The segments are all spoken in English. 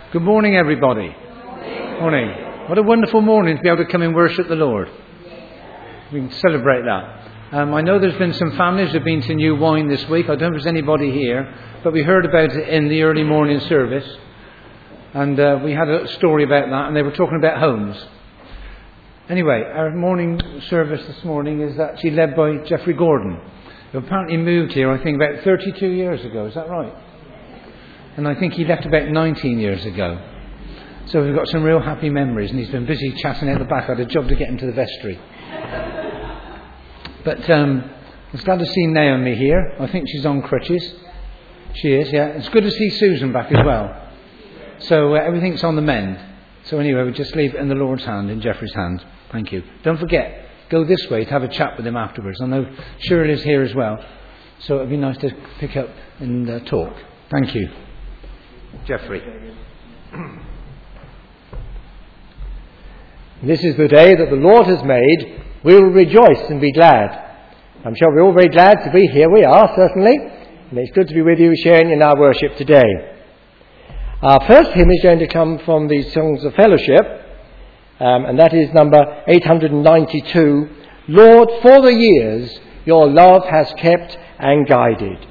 Good morning, everybody. Morning. What a wonderful morning to be able to come and worship the Lord. We can celebrate that. I know there's been some families who have been to New Wine this week. I don't know if there's anybody here, but we heard about it in the early morning service. And we had a story about that, and they were talking about homes. Anyway, our morning service this morning is actually led by Jeffrey Gordon, who apparently moved here, I think, about 32 years ago. Is that right? And I think he left about 19 years ago. So we've got some real happy memories, and he's been busy chatting out the back. I had a job to get him to the vestry. But I was glad to see Naomi here. I think she's on crutches. She is, yeah. It's good to see Susan back as well. So everything's on the mend. So anyway, we just leave it in the Lord's hand, in Jeffrey's hand. Thank you. Don't forget, go this way to have a chat with him afterwards. I know Shirley's here as well. So it'd be nice to pick up and talk. Thank you. Jeffrey. This is the day that the Lord has made. We will rejoice and be glad. I'm sure we're all very glad to be here. We are, certainly. And it's good to be with you sharing in our worship today. Our first hymn is going to come from the Songs of Fellowship. And that is number 892. Lord, for the years your love has kept and guided.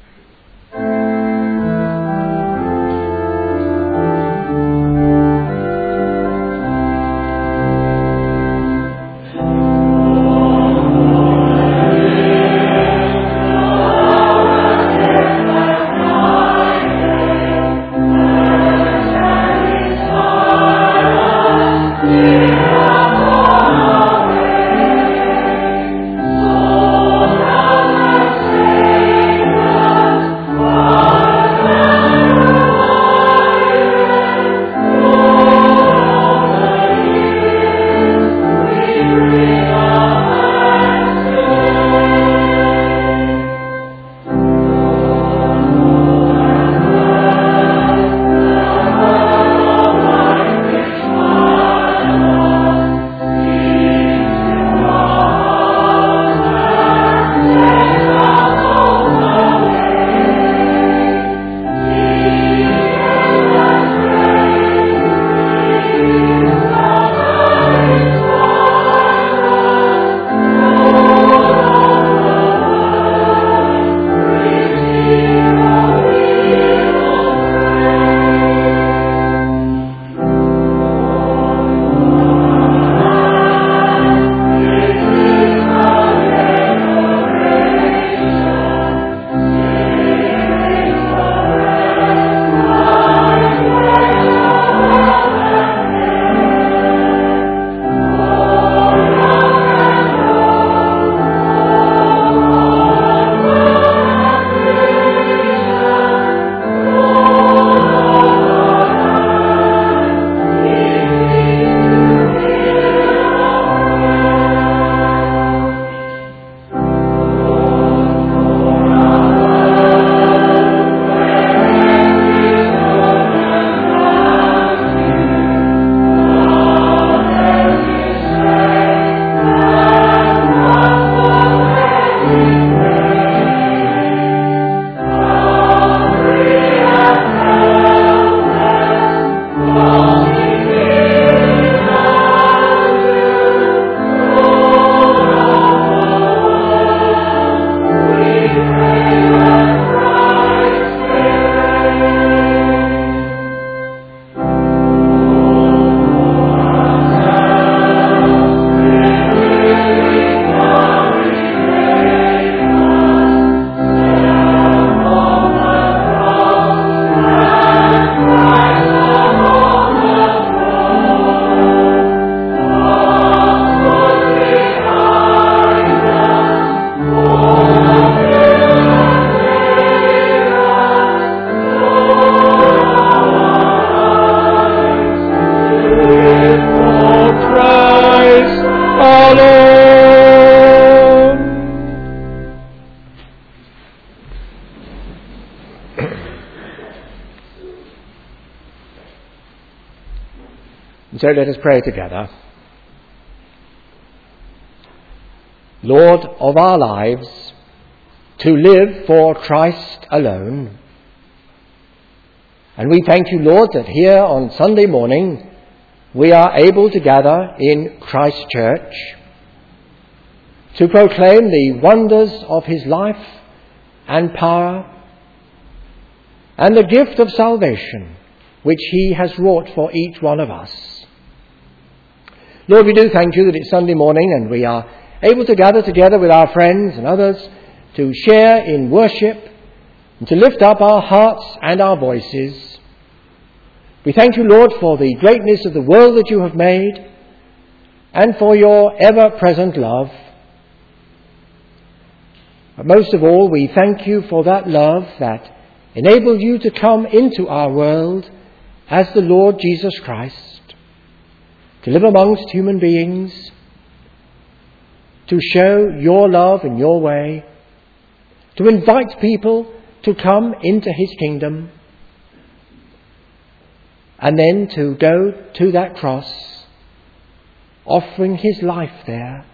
So let us pray together. Lord of our lives, to live for Christ alone, And we thank you, Lord, that here on Sunday morning we are able to gather in Christ Church to proclaim the wonders of his life and power and the gift of salvation which he has wrought for each one of us. Lord, we do thank you that it's Sunday morning and we are able to gather together with our friends and others to share in worship and to lift up our hearts and our voices. We thank you, Lord, for the greatness of the world that you have made and for your ever-present love. But most of all, we thank you for that love that enabled you to come into our world as the Lord Jesus Christ, to live amongst human beings, to show your love in your way, to invite people to come into his kingdom, and then to go to that cross, offering his life there.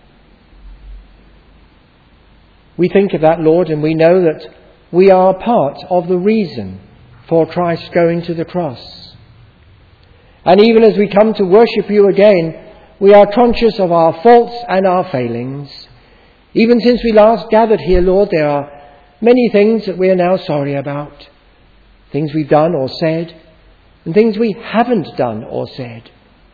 We think of that, Lord, and we know that we are part of the reason for Christ going to the cross. And even as we come to worship you again, we are conscious of our faults and our failings. Even since we last gathered here, Lord, there are many things that we are now sorry about. Things we've done or said, and things we haven't done or said.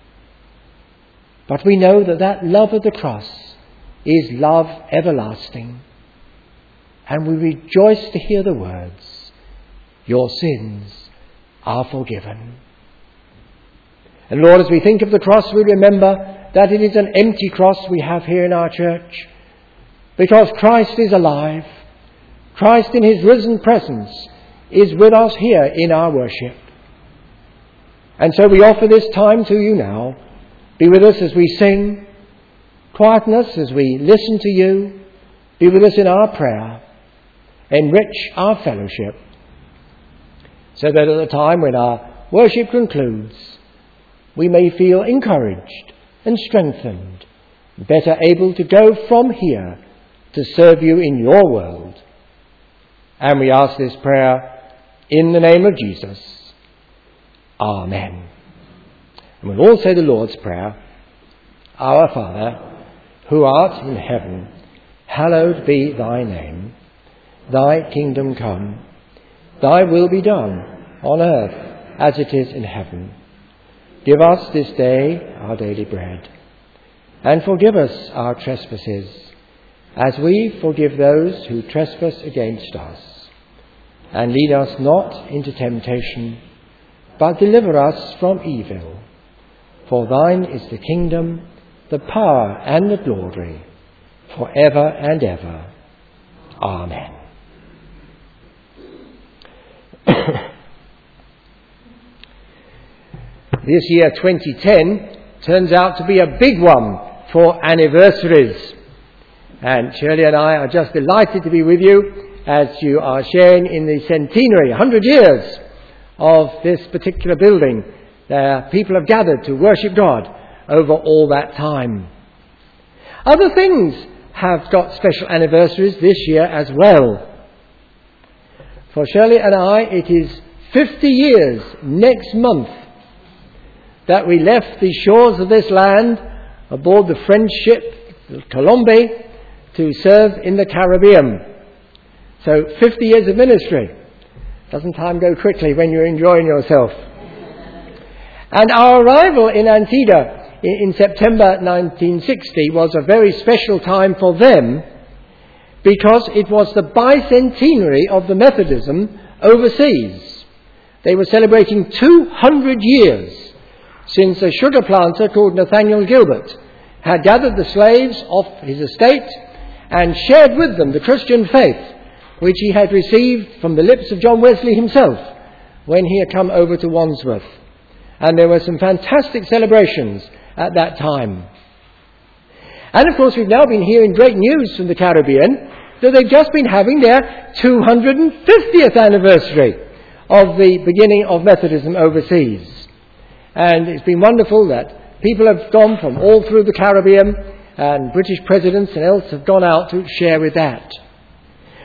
But we know that that love of the cross is love everlasting. And we rejoice to hear the words, your sins are forgiven. And Lord, as we think of the cross, we remember that it is an empty cross we have here in our church, because Christ is alive. Christ in his risen presence is with us here in our worship. And so we offer this time to you now. Be with us as we sing. Quieten us as we listen to you. Be with us in our prayer. Enrich our fellowship, so that at the time when our worship concludes, we may feel encouraged and strengthened, better able to go from here to serve you in your world. And we ask this prayer in the name of Jesus. Amen. And we'll all say the Lord's Prayer. Our Father, who art in heaven, hallowed be thy name. Thy kingdom come, thy will be done on earth as it is in heaven. Give us this day our daily bread, and forgive us our trespasses, as we forgive those who trespass against us. And lead us not into temptation, but deliver us from evil. For thine is the kingdom, the power, and the glory, for ever and ever. Amen. This year 2010 turns out to be a big one for anniversaries, and Shirley and I are just delighted to be with you as you are sharing in the centenary, 100 years of this particular building. People have gathered to worship God over all that time. Other things have got special anniversaries this year as well. For Shirley and I, it is 50 years next month that we left the shores of this land aboard the French ship, the Colombe, to serve in the Caribbean. So 50 years of ministry. Doesn't time go quickly when you're enjoying yourself? And our arrival in Antietam in September 1960 was a very special time for them, because it was the bicentenary of the Methodism overseas. They were celebrating 200 years since a sugar planter called Nathaniel Gilbert had gathered the slaves off his estate and shared with them the Christian faith which he had received from the lips of John Wesley himself when he had come over to Wandsworth. And there were some fantastic celebrations at that time. And of course, we've now been hearing great news from the Caribbean that they've just been having their 250th anniversary of the beginning of Methodism overseas. And it's been wonderful that people have gone from all through the Caribbean, and British presidents and else have gone out to share with that.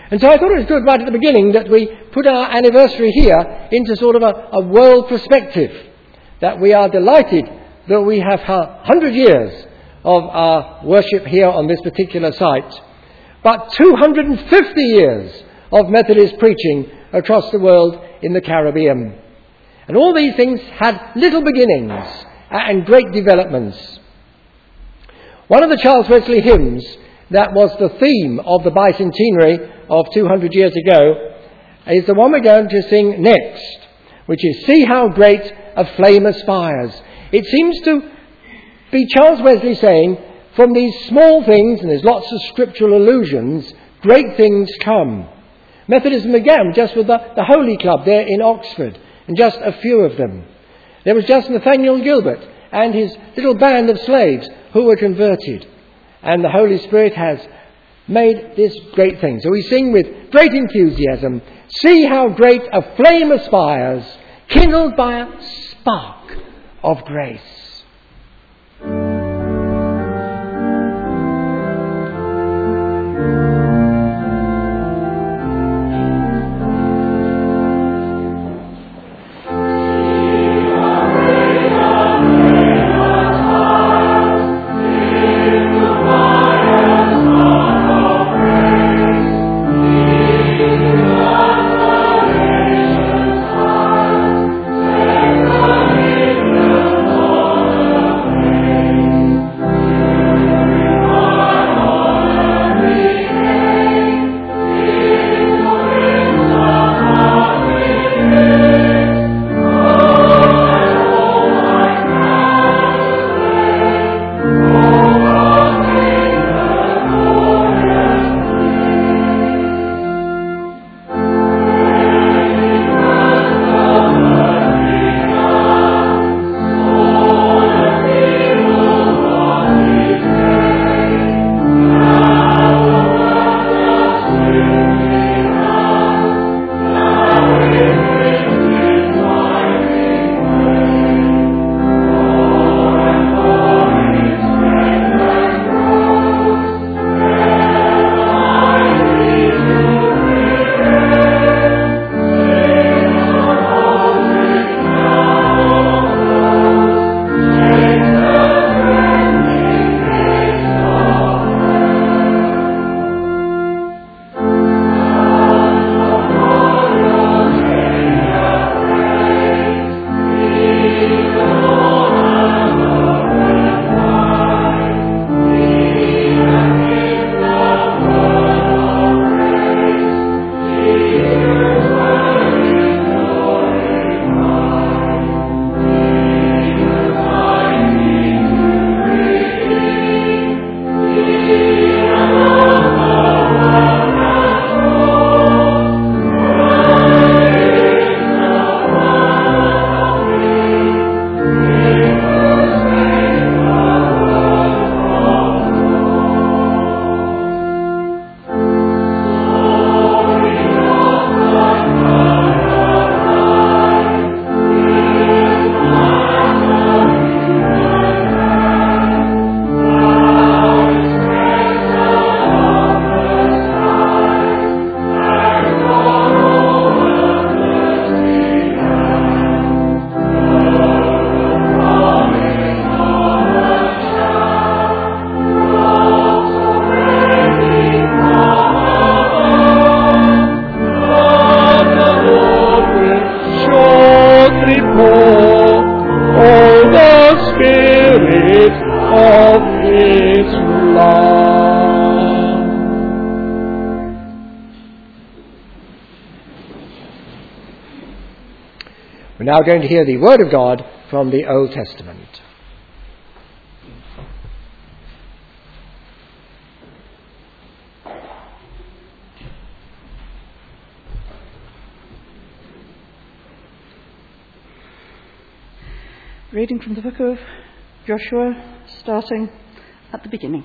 And so I thought it was good right at the beginning that we put our anniversary here into sort of a world perspective, that we are delighted that we have 100 years of our worship here on this particular site, but 250 years of Methodist preaching across the world in the Caribbean. And all these things had little beginnings and great developments. One of the Charles Wesley hymns that was the theme of the bicentenary of 200 years ago is the one we're going to sing next, which is "See How Great a Flame Aspires." It seems to be Charles Wesley saying, from these small things, and there's lots of scriptural allusions, great things come. Methodism began just with the Holy Club there in Oxford, and just a few of them. There was just Nathaniel Gilbert and his little band of slaves who were converted. And the Holy Spirit has made this great thing. So we sing with great enthusiasm, "See how great a flame aspires, kindled by a spark of grace." We're now going to hear the Word of God from the Old Testament. Reading from the book of Joshua, starting at the beginning.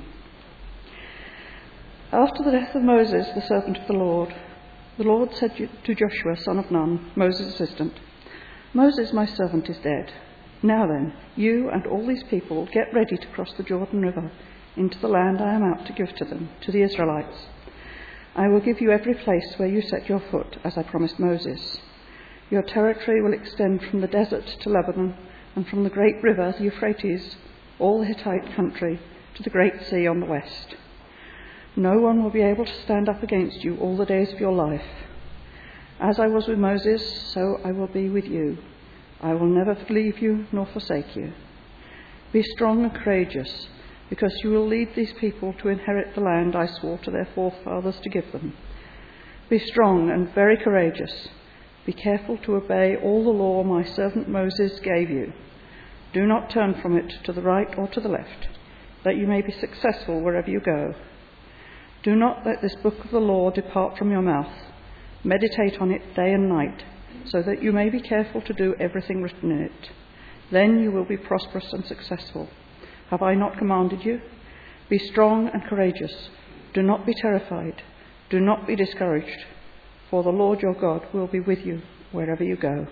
After the death of Moses, the servant of the Lord said to Joshua, son of Nun, Moses' assistant, "Moses, my servant, is dead. Now then, you and all these people get ready to cross the Jordan River into the land I am out to give to them, to the Israelites. I will give you every place where you set your foot, as I promised Moses. Your territory will extend from the desert to Lebanon, and from the great river, the Euphrates, all the Hittite country, to the great sea on the west. No one will be able to stand up against you all the days of your life. As I was with Moses, so I will be with you. I will never leave you nor forsake you. Be strong and courageous, because you will lead these people to inherit the land I swore to their forefathers to give them. Be strong and very courageous. Be careful to obey all the law my servant Moses gave you. Do not turn from it to the right or to the left, that you may be successful wherever you go. Do not let this book of the law depart from your mouth. Meditate on it day and night, so that you may be careful to do everything written in it. Then you will be prosperous and successful. Have I not commanded you? Be strong and courageous. Do not be terrified. Do not be discouraged, for the Lord your God will be with you wherever you go.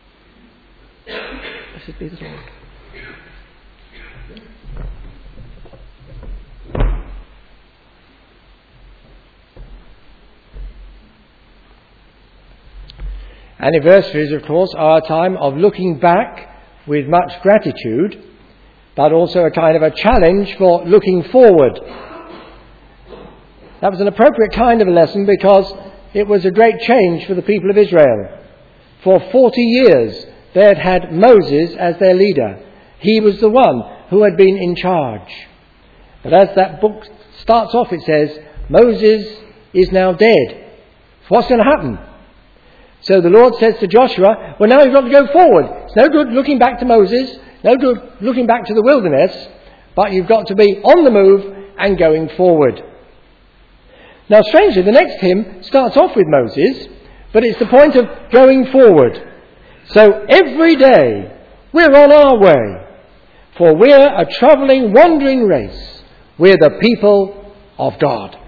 Blessed be the Lord. Anniversaries, of course, are a time of looking back with much gratitude, but also a kind of a challenge for looking forward. That was an appropriate kind of a lesson because it was a great change for the people of Israel. For 40 years they had had Moses as their leader. He was the one who had been in charge. But as that book starts off, it says, Moses is now dead. What's going to happen? So the Lord says to Joshua, well, now you've got to go forward. It's no good looking back to Moses, no good looking back to the wilderness, but you've got to be on the move and going forward. Now, strangely, the next hymn starts off with Moses, but it's the point of going forward. So every day we're on our way, for we're a travelling, wandering race. We're the people of God.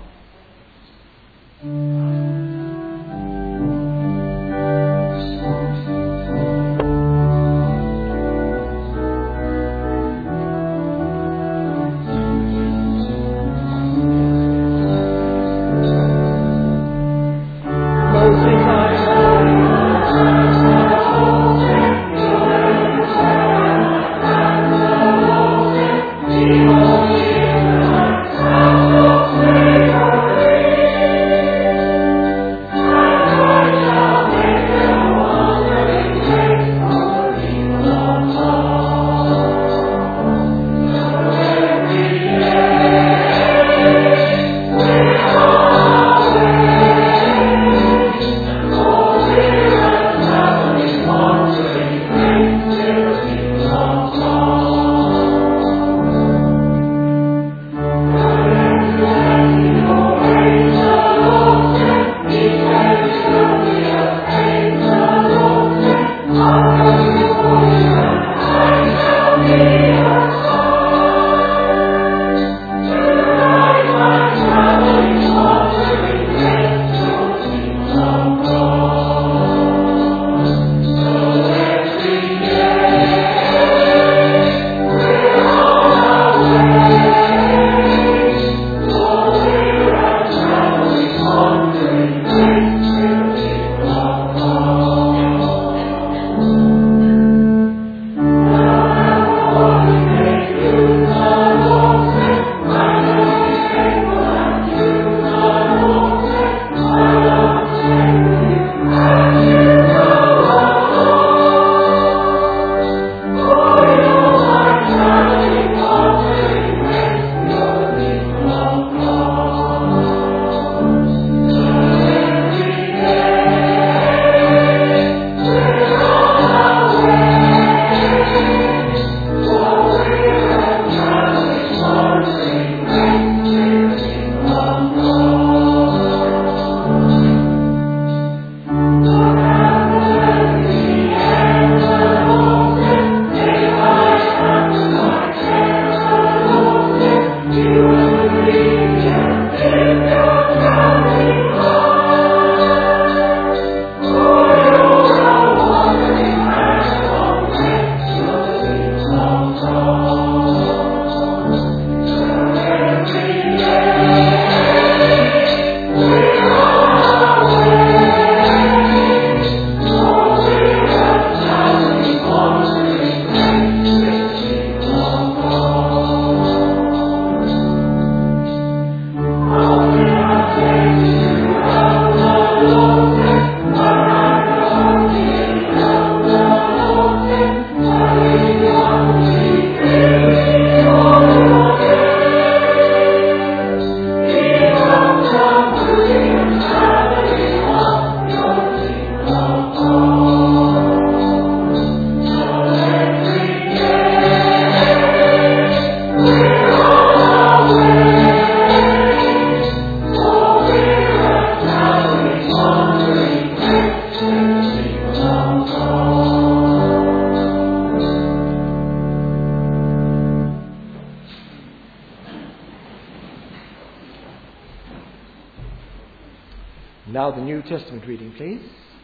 Now the New Testament reading, please.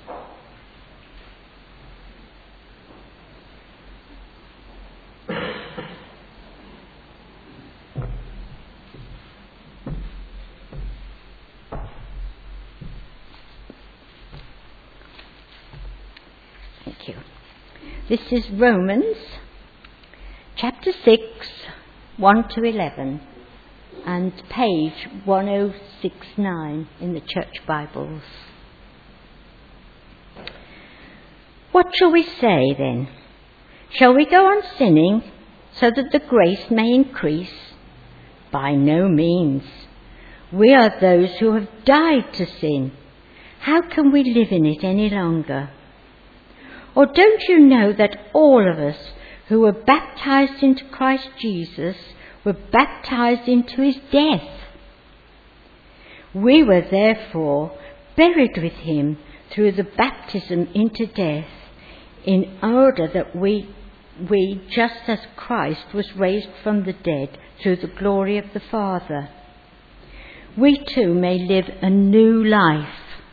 Thank you. This is Romans chapter 6, 1 to 11, and page 1069 in the Church Bibles. What shall we say then? Shall we go on sinning so that the grace may increase? By no means. We are those who have died to sin. How can we live in it any longer? Or don't you know that all of us who were baptized into Christ Jesus were baptized into his death? We were therefore buried with him through the baptism into death, in order that we, just as Christ was raised from the dead through the glory of the Father, we too may live a new life.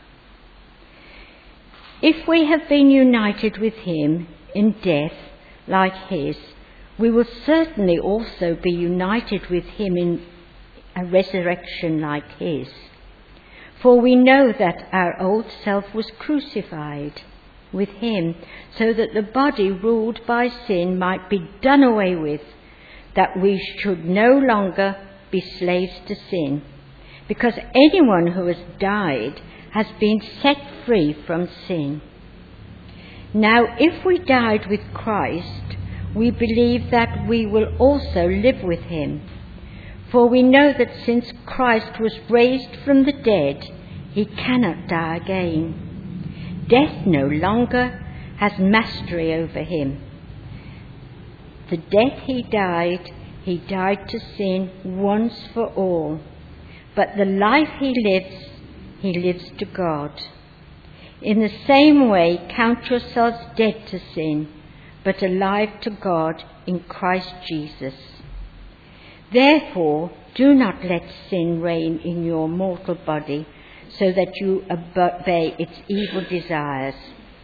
If we have been united with him in death like his, we will certainly also be united with him in a resurrection like his. For we know that our old self was crucified with him, so that the body ruled by sin might be done away with, that we should no longer be slaves to sin, because anyone who has died has been set free from sin. Now, if we died with Christ, we believe that we will also live with him. For we know that since Christ was raised from the dead, he cannot die again. Death no longer has mastery over him. The death he died to sin once for all. But the life he lives to God. In the same way, count yourselves dead to sin, but alive to God in Christ Jesus. Therefore, do not let sin reign in your mortal body, so that you obey its evil desires.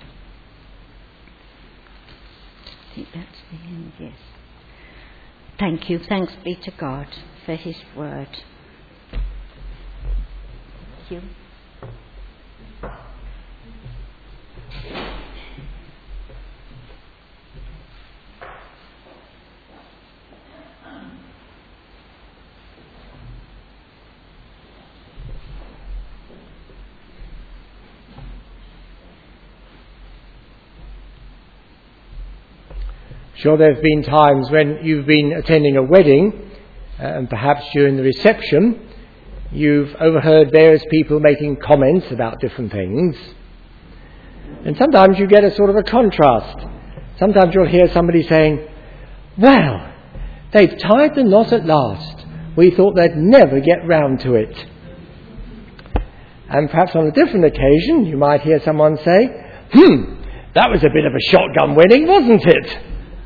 I think that's the end, yes. Thank you. Thanks be to God for his word. Thank you. Sure, there have been times when you've been attending a wedding, and perhaps during the reception, you've overheard various people making comments about different things. And sometimes you get a sort of a contrast. Sometimes you'll hear somebody saying, "Well, they've tied the knot at last. We thought they'd never get round to it." And perhaps on a different occasion, you might hear someone say, "That was a bit of a shotgun wedding, wasn't it?"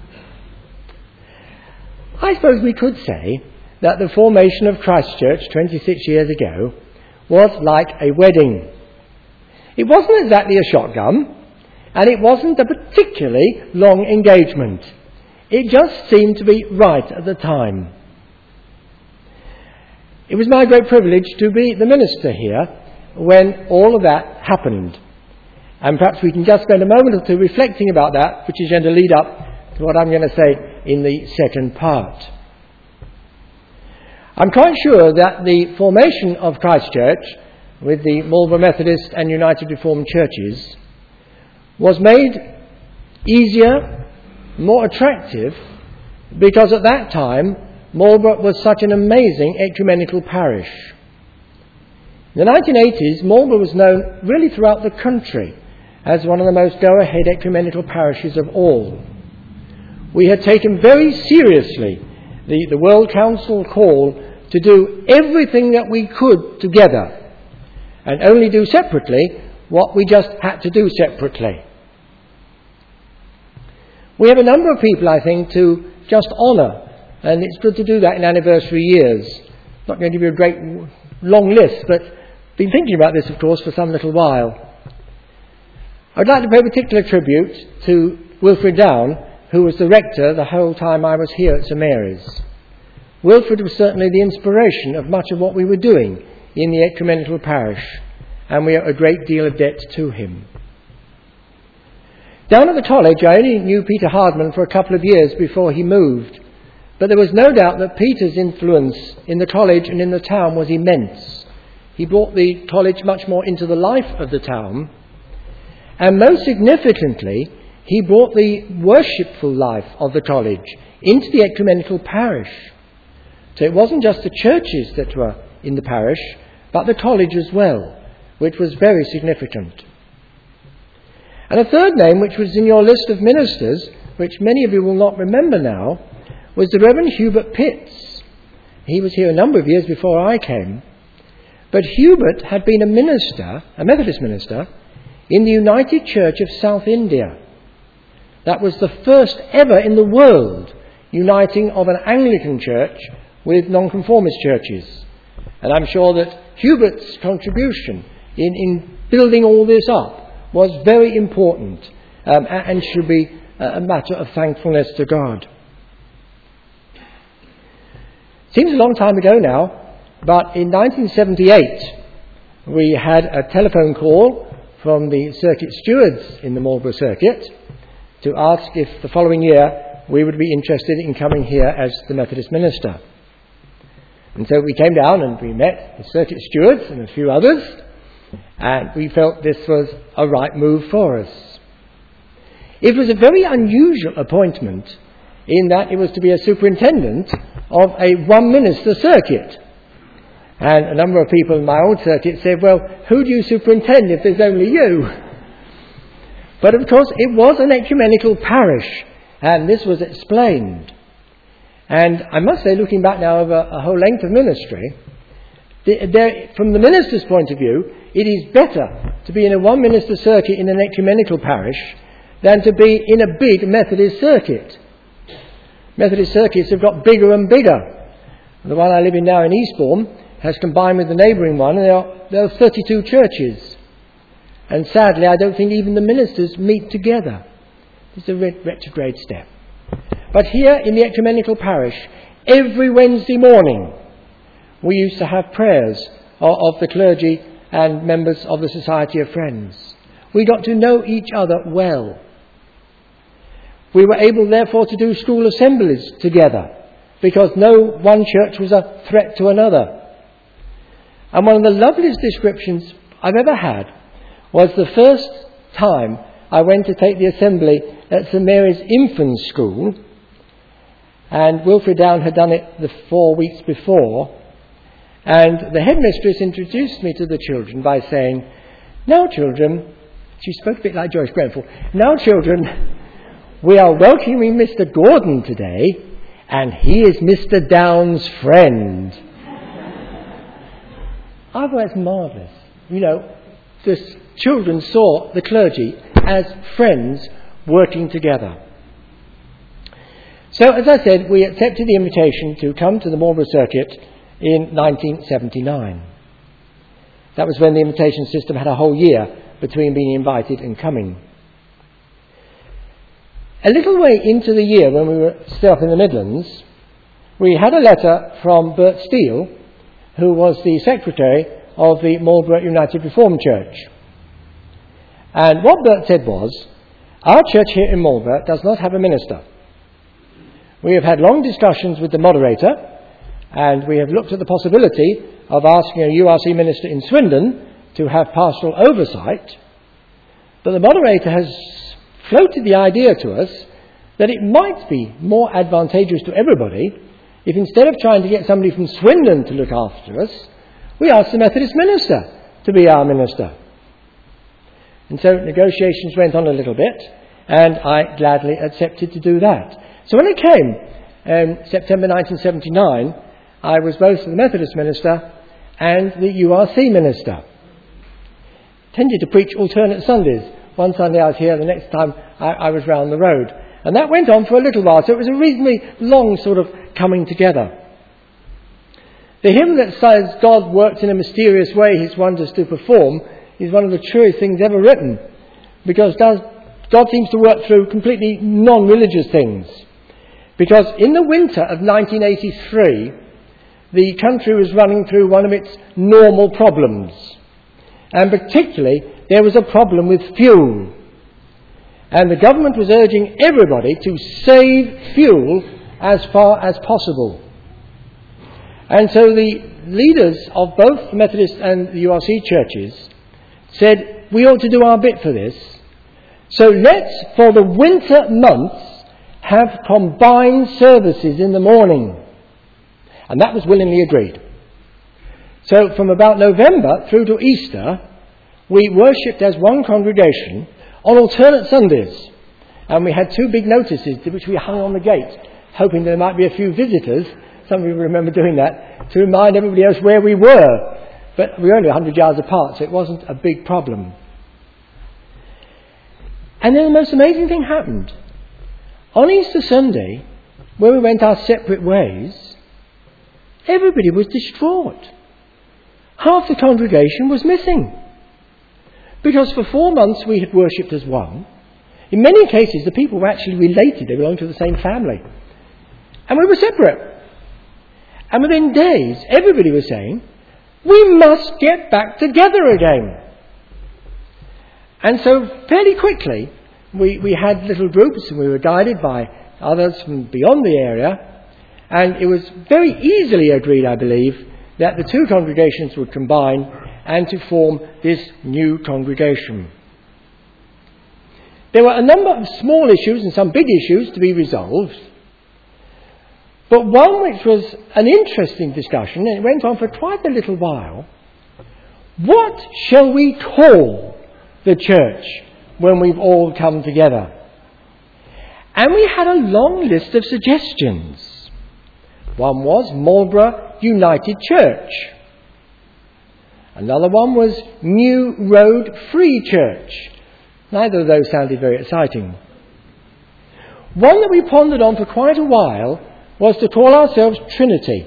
I suppose we could say that the formation of Christchurch 26 years ago was like a wedding. It wasn't exactly a shotgun, and it wasn't a particularly long engagement. It just seemed to be right at the time. It was my great privilege to be the minister here when all of that happened. And perhaps we can just spend a moment or two reflecting about that, which is going to lead up to what I'm going to say in the second part. I'm quite sure that the formation of Christchurch with the Marlborough Methodist and United Reformed churches was made easier, more attractive, because at that time Marlborough was such an amazing ecumenical parish. In the 1980s, Marlborough was known really throughout the country as one of the most go-ahead ecumenical parishes of all. We had taken very seriously the World Council call to do everything that we could together and only do separately what we just had to do separately. We have a number of people, I think, to just honour, and it's good to do that in anniversary years. Not going to give you a great long list, but been thinking about this, of course, for some little while. I'd like to pay particular tribute to Wilfred Down, who was the rector the whole time I was here at St Mary's. Wilfred was certainly the inspiration of much of what we were doing in the ecumenical parish, and we owe a great deal of debt to him. Down at the college, I only knew Peter Hardman for a couple of years before he moved, but there was no doubt that Peter's influence in the college and in the town was immense. He brought the college much more into the life of the town, and most significantly, he brought the worshipful life of the college into the ecumenical parish. So it wasn't just the churches that were in the parish, but the college as well, which was very significant. And a third name, which was in your list of ministers, which many of you will not remember now, was the Reverend Hubert Pitts. He was here a number of years before I came. But Hubert had been a minister, a Methodist minister, in the United Church of South India. That was the first ever in the world uniting of an Anglican church with nonconformist churches. And I'm sure that Hubert's contribution in building all this up was very important and should be a matter of thankfulness to God. Seems a long time ago now, but in 1978 we had a telephone call from the circuit stewards in the Marlborough Circuit to ask if the following year we would be interested in coming here as the Methodist minister. And so we came down and we met the circuit stewards and a few others, and we felt this was a right move for us. It was a very unusual appointment in that it was to be a superintendent of a one-minister circuit. And a number of people in my old circuit said, well, who do you superintend if there's only you? But of course it was an ecumenical parish, and this was explained. And I must say, looking back now over a whole length of ministry, from the minister's point of view, it is better to be in a one-minister circuit in an ecumenical parish than to be in a big Methodist circuit. Methodist circuits have got bigger and bigger. The one I live in now in Eastbourne has combined with the neighbouring one, and there are 32 churches. And sadly, I don't think even the ministers meet together. It's a retrograde step. But here in the ecumenical parish, every Wednesday morning, we used to have prayers of the clergy and members of the Society of Friends. We got to know each other well. We were able, therefore, to do school assemblies together, because no one church was a threat to another. And one of the loveliest descriptions I've ever had was the first time I went to take the assembly at St Mary's Infants School, and Wilfred Down had done it the 4 weeks before, and the headmistress introduced me to the children by saying, now children, she spoke a bit like Joyce Grenfell, now children, we are welcoming Mr. Gordon today, and he is Mr. Down's friend. I thought that's marvellous. You know, the children saw the clergy as friends working together. So, as I said, we accepted the invitation to come to the Marlborough Circuit in 1979. That was when the invitation system had a whole year between being invited and coming. A little way into the year, when we were still up in the Midlands, we had a letter from Bert Steele, who was the secretary of the Marlborough United Reformed Church. And what Bert said was, our church here in Marlborough does not have a minister. We have had long discussions with the moderator, and we have looked at the possibility of asking a URC minister in Swindon to have pastoral oversight. But the moderator has floated the idea to us that it might be more advantageous to everybody if instead of trying to get somebody from Swindon to look after us, we ask the Methodist minister to be our minister. And so negotiations went on a little bit, and I gladly accepted to do that. So when I came September 1979, I was both the Methodist minister and the URC minister. Tended to preach alternate Sundays. One Sunday I was here, the next time I was round the road. And that went on for a little while, so it was a reasonably long sort of coming together. The hymn that says God works in a mysterious way his wonders to perform is one of the truest things ever written, because God seems to work through completely non-religious things. Because in the winter of 1983, the country was running through one of its normal problems. And particularly, there was a problem with fuel. And the government was urging everybody to save fuel as far as possible. And so the leaders of both the Methodist and the URC churches said, we ought to do our bit for this. So let's, for the winter months, have combined services in the morning. And that was willingly agreed. So from about November through to Easter, we worshipped as one congregation on alternate Sundays. And we had 2 big notices which we hung on the gate, hoping there might be a few visitors. Some of you remember doing that, to remind everybody else where we were. But we were only 100 yards apart, so it wasn't a big problem. And then the most amazing thing happened. On Easter Sunday, when we went our separate ways, everybody was distraught. Half the congregation was missing. Because for 4 months we had worshipped as one. In many cases, the people were actually related. They belonged to the same family. And we were separate. And within days, everybody was saying, we must get back together again. And so fairly quickly, we had little groups, and we were guided by others from beyond the area. And it was very easily agreed, I believe, that the 2 congregations would combine and to form this new congregation. There were a number of small issues and some big issues to be resolved. But one which was an interesting discussion, and it went on for quite a little while. What shall we call the church when we've all come together? And we had a long list of suggestions. One was Marlborough United Church. Another one was New Road Free Church. Neither of those sounded very exciting. One that we pondered on for quite a while was to call ourselves Trinity.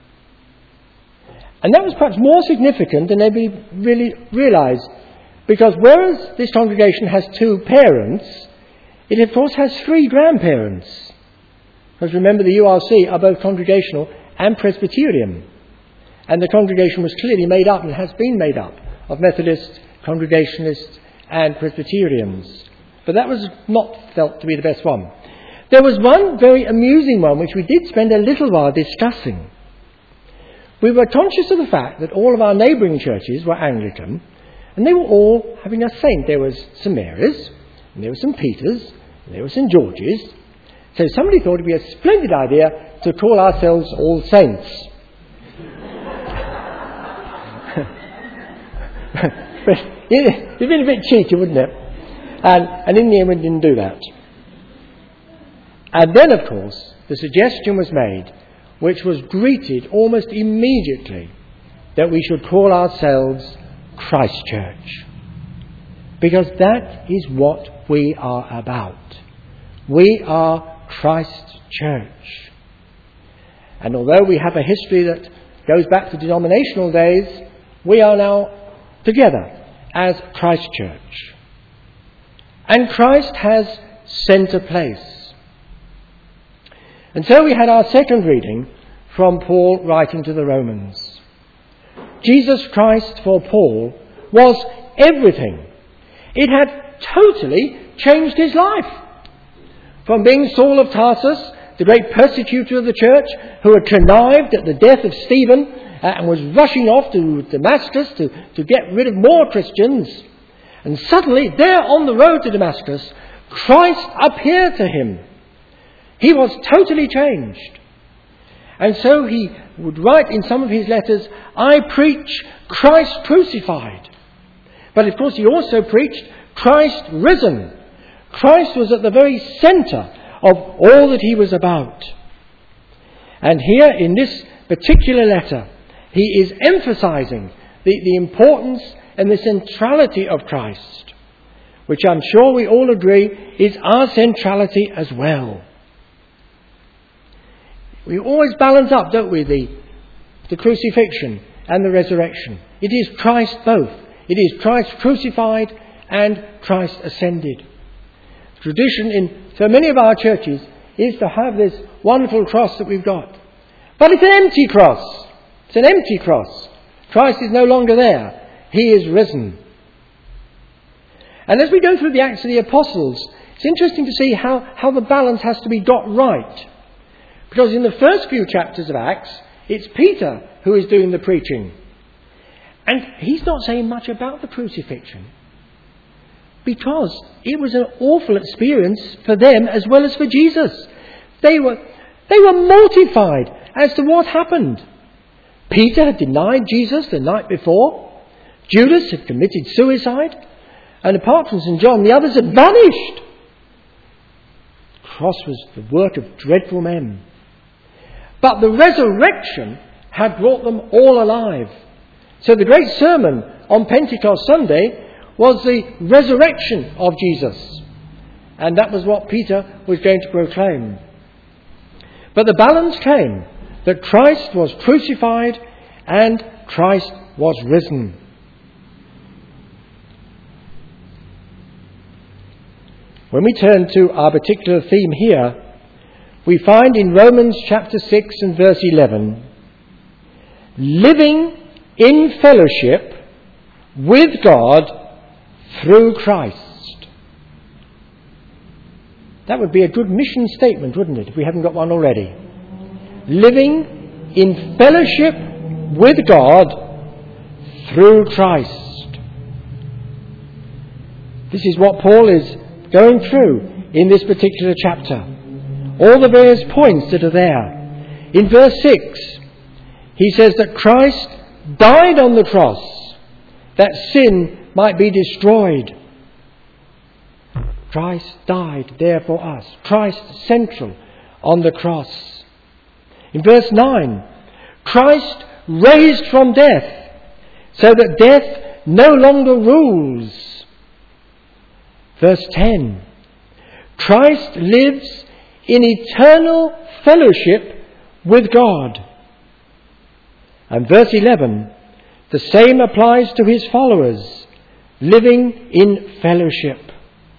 And that was perhaps more significant than anybody really realised, because whereas this congregation has 2 parents, it of course has 3 grandparents. Because remember, the URC are both Congregational and Presbyterian. And the congregation was clearly made up, and has been made up, of Methodists, Congregationalists and Presbyterians. But that was not felt to be the best one. There was one very amusing one which we did spend a little while discussing. We were conscious of the fact that all of our neighbouring churches were Anglican, and they were all having a saint. There was St Mary's, and there was St Peter's, and there was St George's. So somebody thought it would be a splendid idea to call ourselves All Saints. But it'd been a bit cheeky, wouldn't it? And in the end we didn't do that. And then, of course, the suggestion was made, which was greeted almost immediately, that we should call ourselves Christ Church. Because that is what we are about. We are Christ Church. And although we have a history that goes back to denominational days, we are now together as Christ Church. And Christ has centre place. And so we had our second reading from Paul writing to the Romans. Jesus Christ for Paul was everything. It had totally changed his life. From being Saul of Tarsus, the great persecutor of the church, who had connived at the death of Stephen and was rushing off to Damascus to get rid of more Christians. And suddenly, there on the road to Damascus, Christ appeared to him. He was totally changed. And so he would write in some of his letters, I preach Christ crucified. But of course he also preached Christ risen. Christ was at the very centre of all that he was about. And here in this particular letter, he is emphasising the importance and the centrality of Christ, which I'm sure we all agree is our centrality as well. We always balance up, don't we, the the crucifixion and the resurrection. It is Christ both. It is Christ crucified and Christ ascended. The tradition in so many of our churches is to have this wonderful cross that we've got. But it's an empty cross. It's an empty cross. Christ is no longer there. He is risen. And as we go through the Acts of the Apostles, it's interesting to see how the balance has to be got right. Because in the first few chapters of Acts, it's Peter who is doing the preaching. And he's not saying much about the crucifixion. Because it was an awful experience for them as well as for Jesus. They were mortified as to what happened. Peter had denied Jesus the night before. Judas had committed suicide. And apart from St. John, the others had vanished. The cross was the work of dreadful men. But the resurrection had brought them all alive. So the great sermon on Pentecost Sunday was the resurrection of Jesus. And that was what Peter was going to proclaim. But the balance came that Christ was crucified and Christ was risen. When we turn to our particular theme here, we find in Romans chapter 6 and verse 11, living in fellowship with God through Christ. That would be a good mission statement, wouldn't it, if we haven't got one already? Living in fellowship with God through Christ. This is what Paul is going through in this particular chapter. All the various points that are there. In verse 6, he says that Christ died on the cross that sin might be destroyed. Christ died there for us. Christ central on the cross. In verse 9, Christ raised from death so that death no longer rules. Verse 10, Christ lives in eternal fellowship with God. And verse 11, the same applies to his followers, living in fellowship.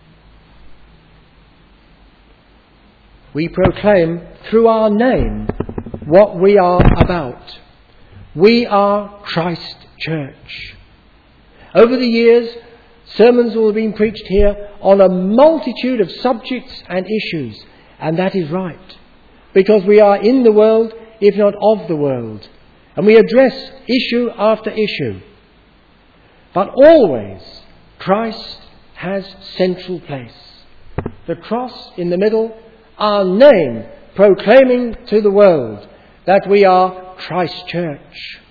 We proclaim through our name what we are about. We are Christ Church. Over the years, sermons will have been preached here on a multitude of subjects and issues, and that is right, because we are in the world, if not of the world, and we address issue after issue. But always, Christ has central place. The cross in the middle, our name proclaiming to the world that we are Christ Church.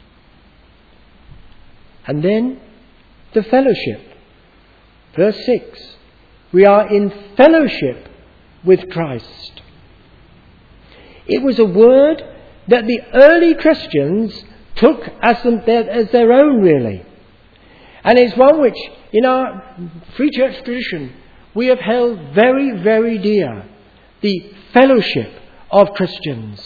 And then the fellowship. Verse 6, we are in fellowship with Christ. It was a word that the early Christians took as their own, really. And it's one which, in our Free Church tradition, we have held very, very dear. The fellowship of Christians.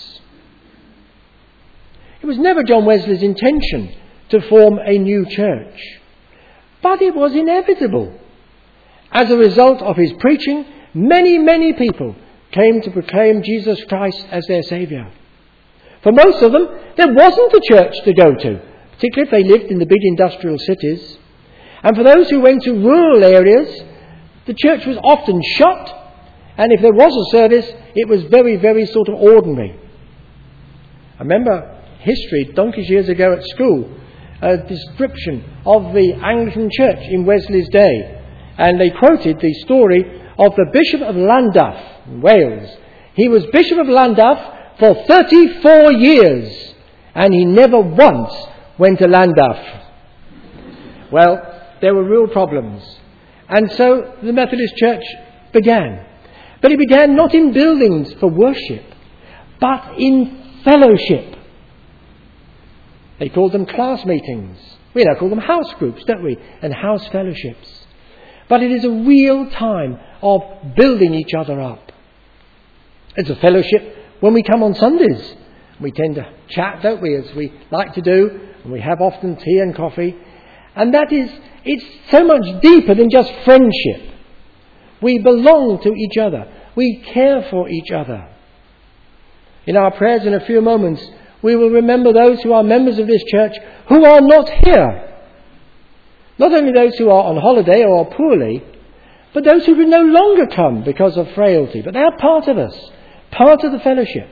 It was never John Wesley's intention to form a new church, but it was inevitable. As a result of his preaching, many, many people came to proclaim Jesus Christ as their Saviour. For most of them, there wasn't a church to go to, particularly if they lived in the big industrial cities. And for those who went to rural areas, the church was often shut, and if there was a service, it was very, very sort of ordinary. I remember history, donkeys years ago at school, a description of the Anglican church in Wesley's day. And they quoted the story of the Bishop of Llandaff, in Wales. He was Bishop of Llandaff for 34 years, and he never once went to Llandaff. Well, there were real problems. And so the Methodist Church began. But it began not in buildings for worship, but in fellowship. They called them class meetings. We now call them house groups, don't we? And house fellowships. But it is a real time of building each other up. It's a fellowship when we come on Sundays. We tend to chat, don't we, as we like to do, and we have often tea and coffee. And it's so much deeper than just friendship. We belong to each other. We care for each other. In our prayers in a few moments, we will remember those who are members of this church who are not here. Not only those who are on holiday or poorly, but those who will no longer come because of frailty. But they are part of us, part of the fellowship.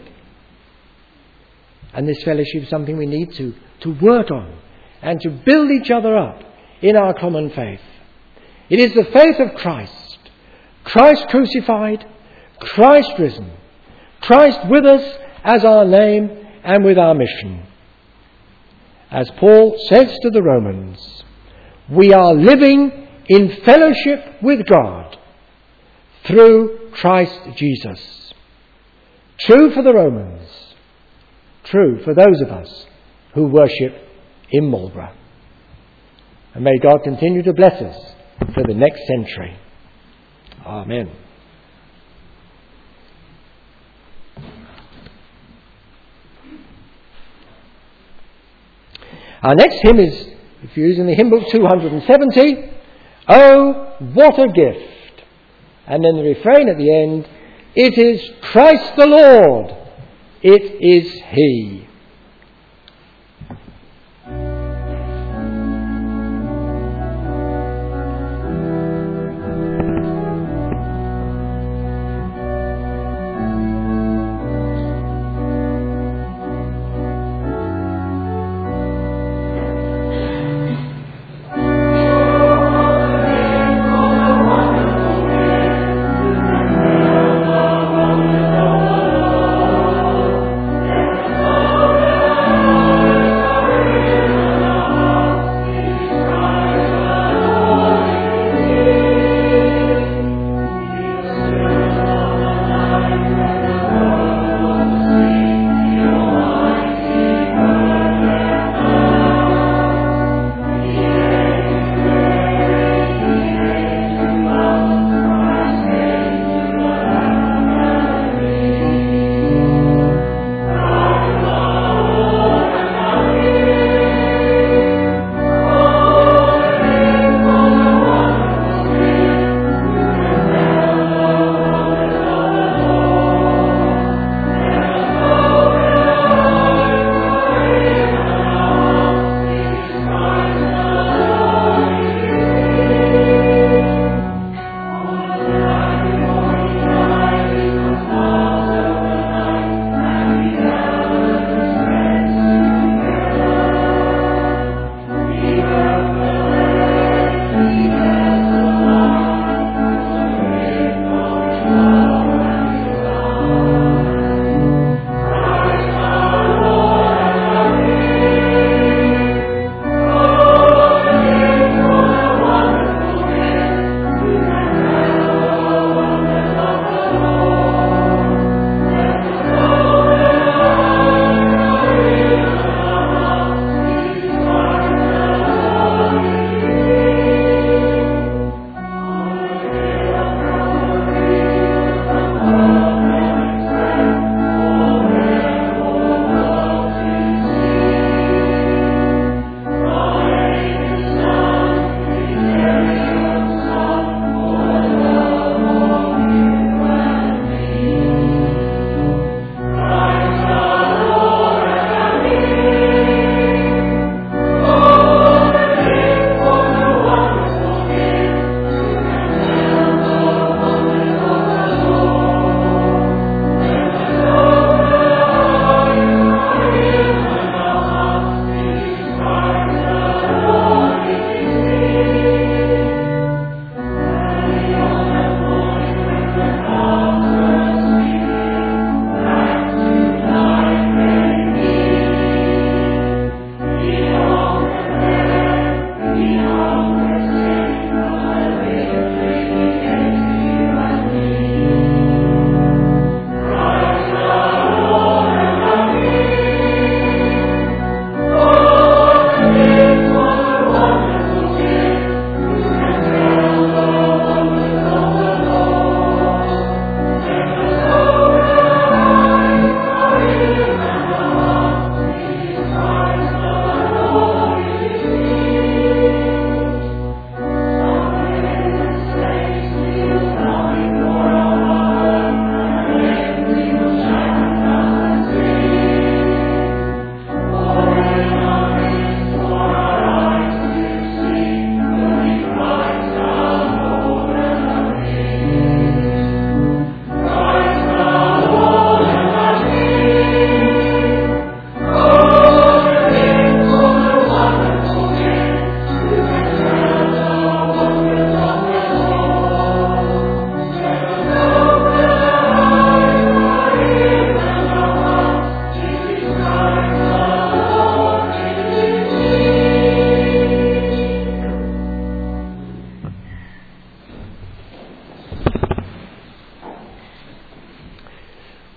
And this fellowship is something we need to work on and to build each other up in our common faith. It is the faith of Christ. Christ crucified, Christ risen, Christ with us as our name and with our mission. As Paul says to the Romans, we are living in fellowship with God through Christ Jesus. True for the Romans, true for those of us who worship in Marlborough. And may God continue to bless us for the next century. Amen. Our next hymn is, if you're using the hymn book, 270. Oh, what a gift. And then the refrain at the end, it is Christ the Lord. It is He. Oh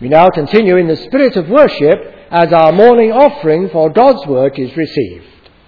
We now continue in the spirit of worship as our morning offering for God's work is received.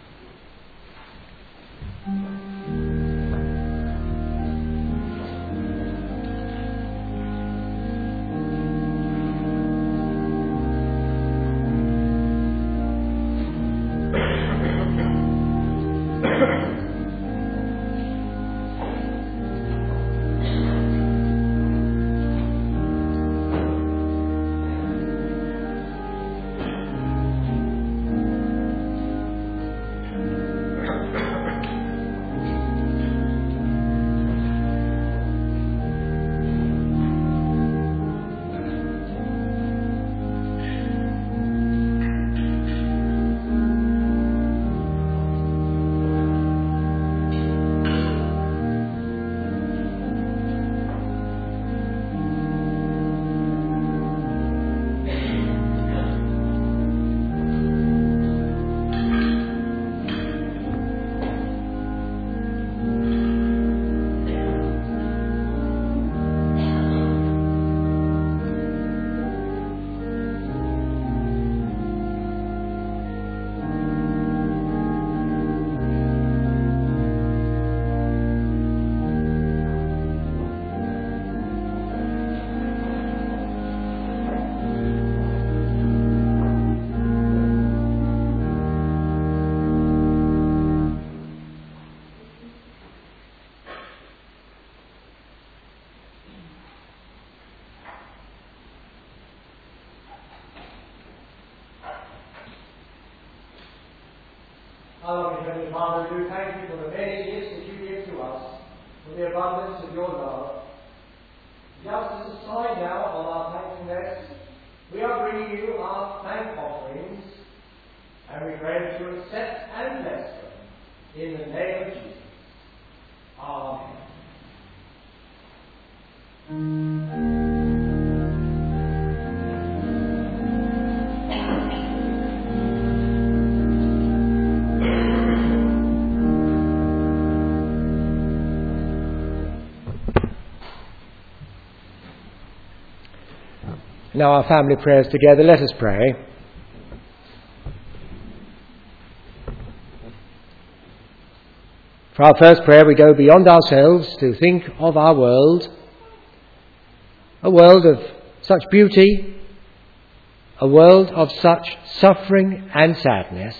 Our loving Heavenly Father, we do thank you for the many gifts that you give to us, for the abundance of your love. Just as a sign now of our thankfulness, we are bringing you our thank offerings, and we pray that you accept and bless them in the name of Jesus. Amen. Now our family prayers together. Let us pray. For our first prayer, we go beyond ourselves to think of our world, a world of such beauty, a world of such suffering and sadness.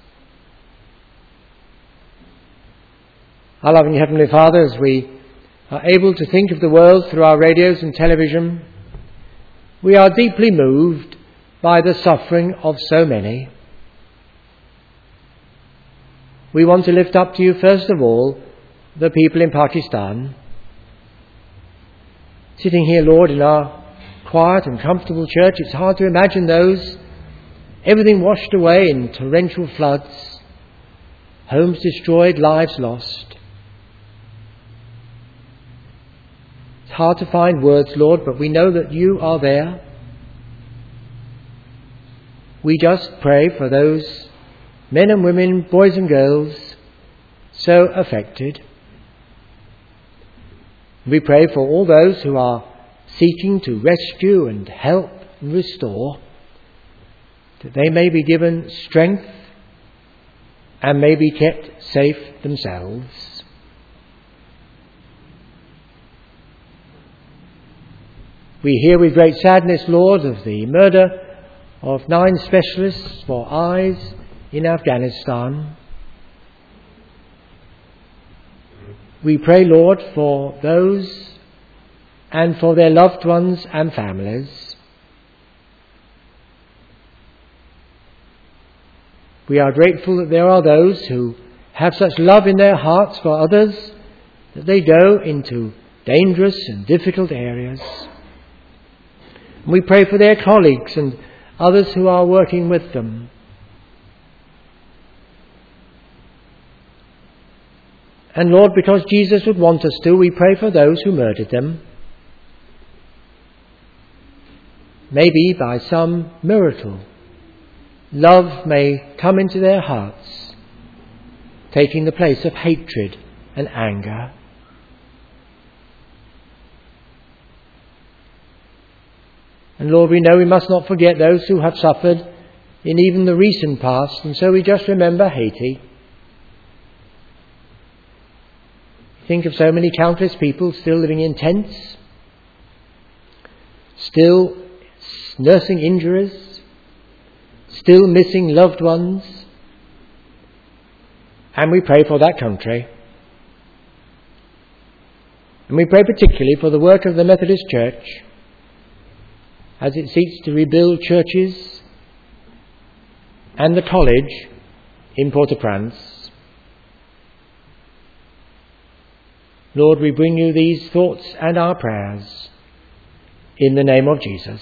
Our loving Heavenly Father, as we are able to think of the world through our radios and television, we are deeply moved by the suffering of so many. We want to lift up to you, first of all, the people in Pakistan. Sitting here, Lord, in our quiet and comfortable church, it's hard to imagine those, everything washed away in torrential floods, homes destroyed, lives lost. It's hard to find words, Lord, but we know that you are there. We just pray for those men and women, boys and girls, so affected. We pray for all those who are seeking to rescue and help and restore, that they may be given strength and may be kept safe themselves. We hear with great sadness, Lord, of the murder of 9 specialists for eyes in Afghanistan. We pray, Lord, for those and for their loved ones and families. We are grateful that there are those who have such love in their hearts for others that they go into dangerous and difficult areas. We pray for their colleagues and others who are working with them. And Lord, because Jesus would want us to, we pray for those who murdered them. Maybe by some miracle, love may come into their hearts, taking the place of hatred and anger. And Lord, we know we must not forget those who have suffered in even the recent past, and so we just remember Haiti. Think of so many countless people still living in tents, still nursing injuries, still missing loved ones. And we pray for that country. And we pray particularly for the work of the Methodist Church as it seeks to rebuild churches and the college in Port-au-Prince. Lord, we bring you these thoughts and our prayers in the name of Jesus.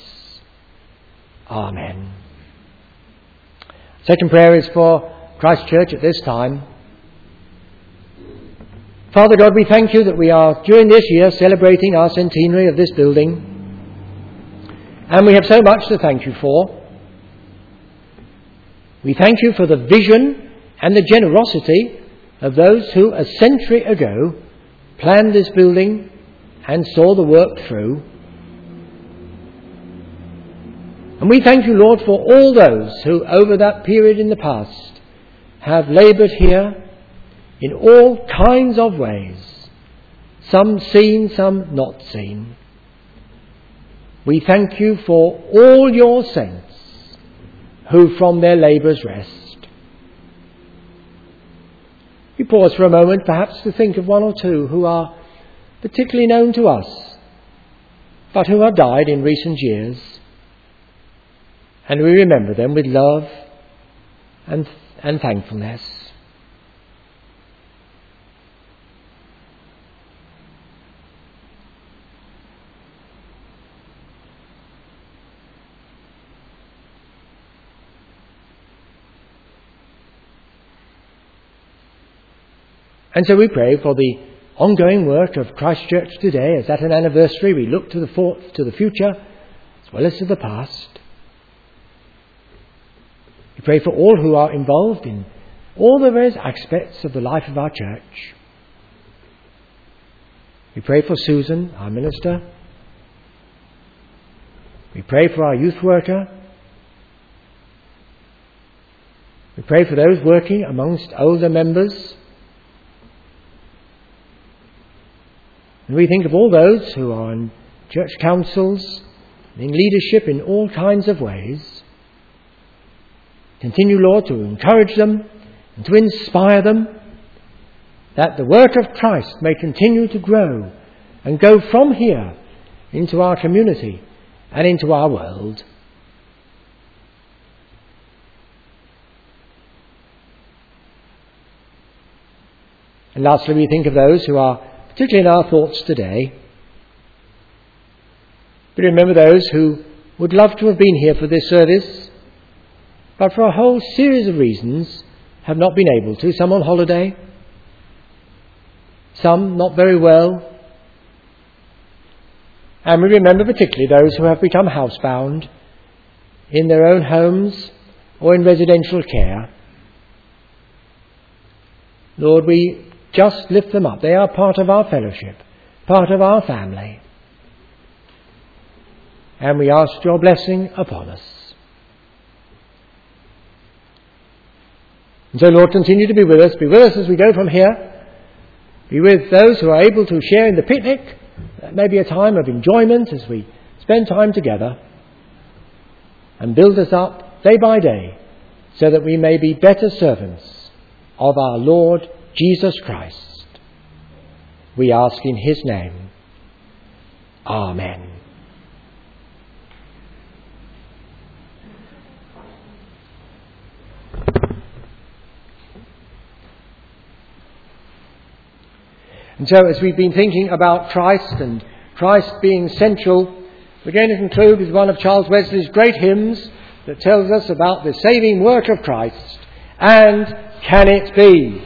Amen. Second prayer is for Christ Church at this time. Father God, we thank you that we are during this year celebrating our centenary of this building, and we have so much to thank you for. We thank you for the vision and the generosity of those who a century ago planned this building and saw the work through. And we thank you, Lord, for all those who over that period in the past have laboured here in all kinds of ways, some seen, some not seen. We thank you for all your saints who from their labours rest. We pause for a moment perhaps to think of one or two who are particularly known to us, but who have died in recent years, and we remember them with love and thankfulness. And so we pray for the ongoing work of Christ Church today, as at an anniversary we look to the future as well as to the past. We pray for all who are involved in all the various aspects of the life of our church. We pray for Susan, our minister. We pray for our youth worker. We pray for those working amongst older members. And we think of all those who are in church councils, in leadership in all kinds of ways. Continue, Lord, to encourage them and to inspire them, that the work of Christ may continue to grow and go from here into our community and into our world. And lastly, we think of those who are particularly in our thoughts today. We remember those who would love to have been here for this service, but for a whole series of reasons have not been able to. Some on holiday, some not very well. And we remember particularly those who have become housebound in their own homes or in residential care. Lord, we just lift them up. They are part of our fellowship, part of our family. And we ask your blessing upon us. And so, Lord, continue to be with us. Be with us as we go from here. Be with those who are able to share in the picnic. That may be a time of enjoyment as we spend time together. And build us up day by day so that we may be better servants of our Lord Jesus Christ. We ask in his name. Amen. And so, as we've been thinking about Christ and Christ being central, we're going to conclude with one of Charles Wesley's great hymns that tells us about the saving work of Christ. And can it be?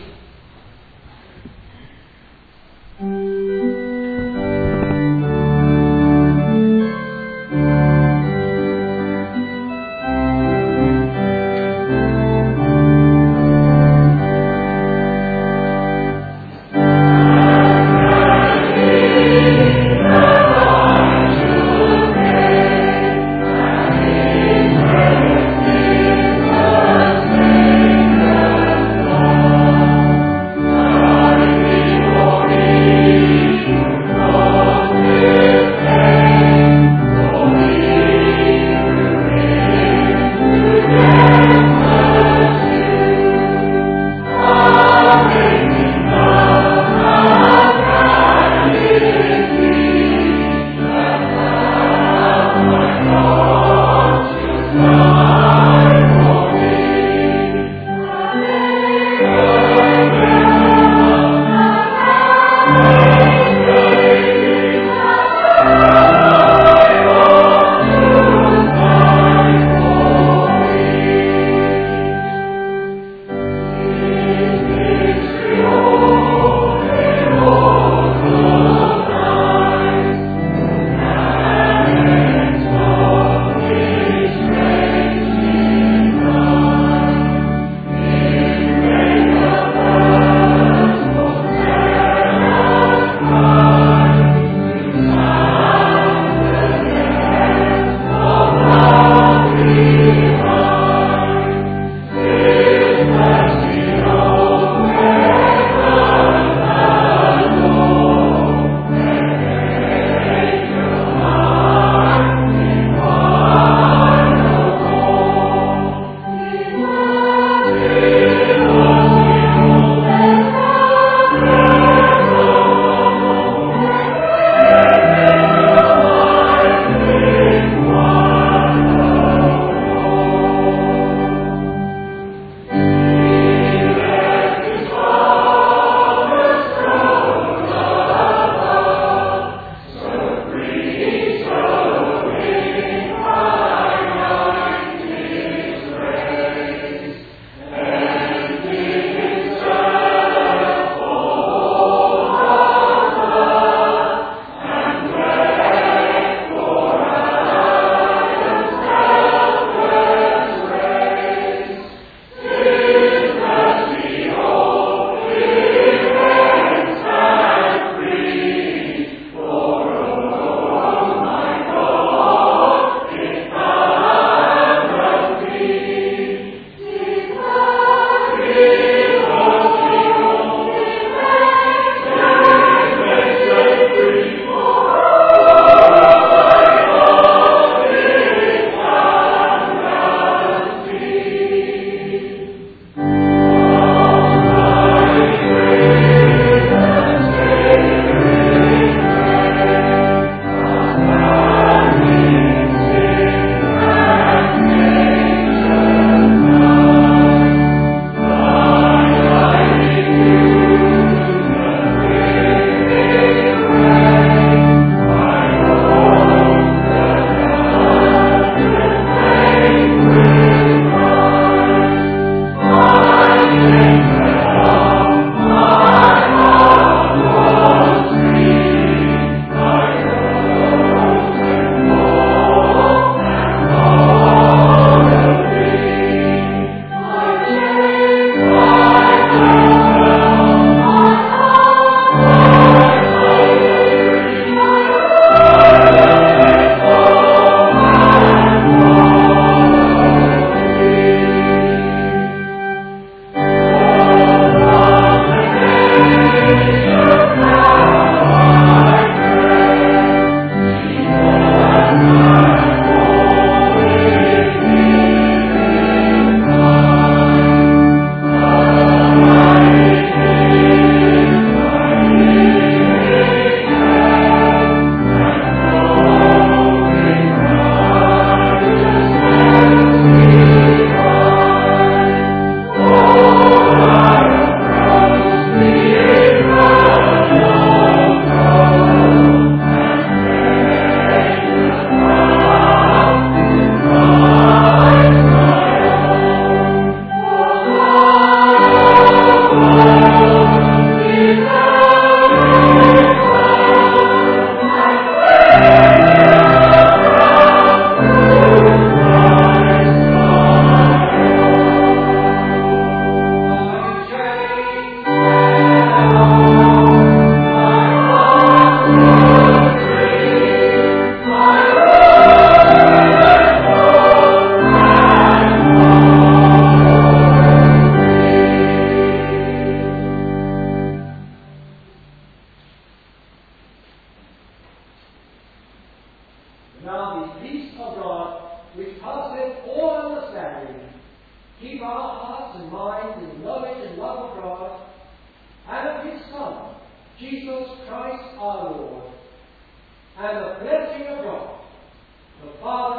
keep our hearts and minds in knowledge and love of God and of his Son, Jesus Christ our Lord, and the blessing of God, the Father,